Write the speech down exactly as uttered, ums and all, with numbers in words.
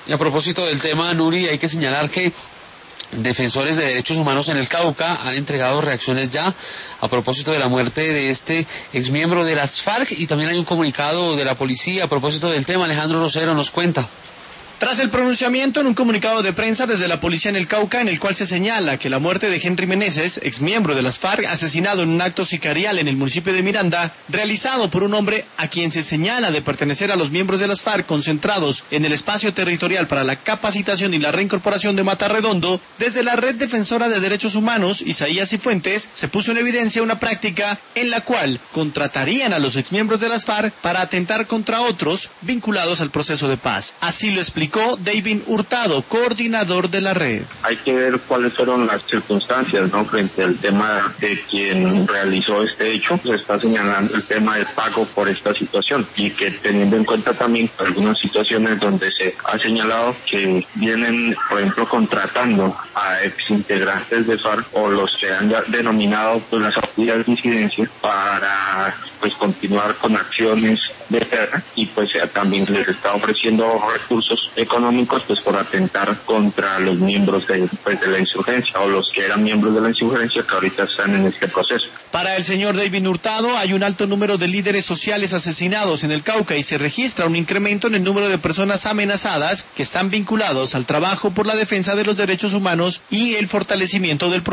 Y a propósito del tema, Nuri, hay que señalar que defensores de derechos humanos en el Cauca han entregado reacciones ya a propósito de la muerte de este exmiembro de las FARC, y también hay un comunicado de la policía a propósito del tema. Alejandro Rosero nos cuenta. Tras el pronunciamiento en un comunicado de prensa desde la policía en el Cauca, en el cual se señala que la muerte de Henry Meneses, exmiembro de las FARC, asesinado en un acto sicarial en el municipio de Miranda, realizado por un hombre a quien se señala de pertenecer a los miembros de las FARC concentrados en el espacio territorial para la capacitación y la reincorporación de Matarredondo, desde la Red Defensora de Derechos Humanos, Isaías y Fuentes, se puso en evidencia una práctica en la cual contratarían a los exmiembros de las FARC para atentar contra otros vinculados al proceso de paz. Así lo explicó David Hurtado, coordinador de la red. Hay que ver cuáles fueron las circunstancias, ¿no?, frente al tema de quien realizó este hecho. Se está señalando el tema del pago por esta situación, y que teniendo en cuenta también algunas situaciones donde se ha señalado que vienen, por ejemplo, contratando a exintegrantes de FARC o los que han denominado pues, las actividades de disidencia para pues continuar con acciones de guerra, y pues también les está ofreciendo recursos económicos pues por atentar contra los miembros de, pues, de la insurgencia, o los que eran miembros de la insurgencia que ahorita están en este proceso. Para el señor David Hurtado, hay un alto número de líderes sociales asesinados en el Cauca y se registra un incremento en el número de personas amenazadas que están vinculados al trabajo por la defensa de los derechos humanos y el fortalecimiento del